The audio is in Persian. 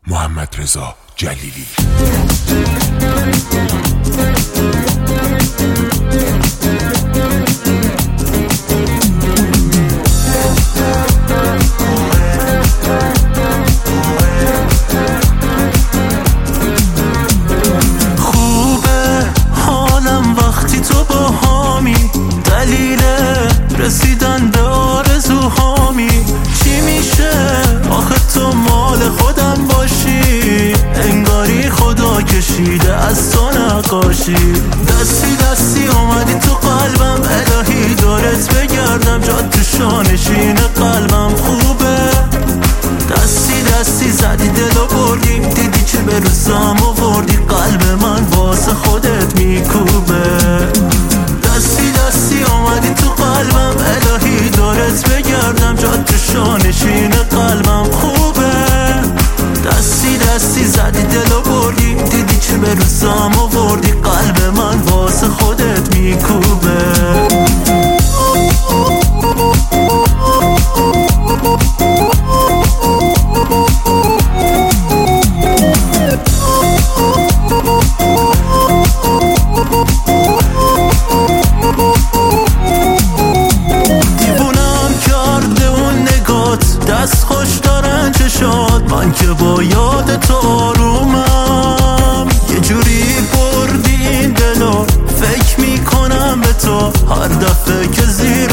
محمدرضا جلیلی. خوبه حالم وقتی تو با هامی، دلیل رسیدن به آرزوهامی. چی میشه آخه تو مال خودم باشی، انگاری خدا کشیده از تو نقاشی. دستی دستی اومدی تو قلبم، الهی دارت بگردم جات تو شانشین قلبم. خوبه دستی دستی زدی دلو بردی، دیدی چه به روزام آوردی، قلب من واسه خودت میکوبه. دستی دستی اومدی تو قلبم، الهی دارت بگردم جات تو شانشین قلبم. خوبه دستی دستی زدی دلو بردی، دیدی چه به روزام آوردی، قلب من واسه خودت میکوبه. دست خوش دارن چشات، من که با یاد تو آرومم. یه جوری بردی این دلو، فکر میکنم به تو هر دفعه که زیر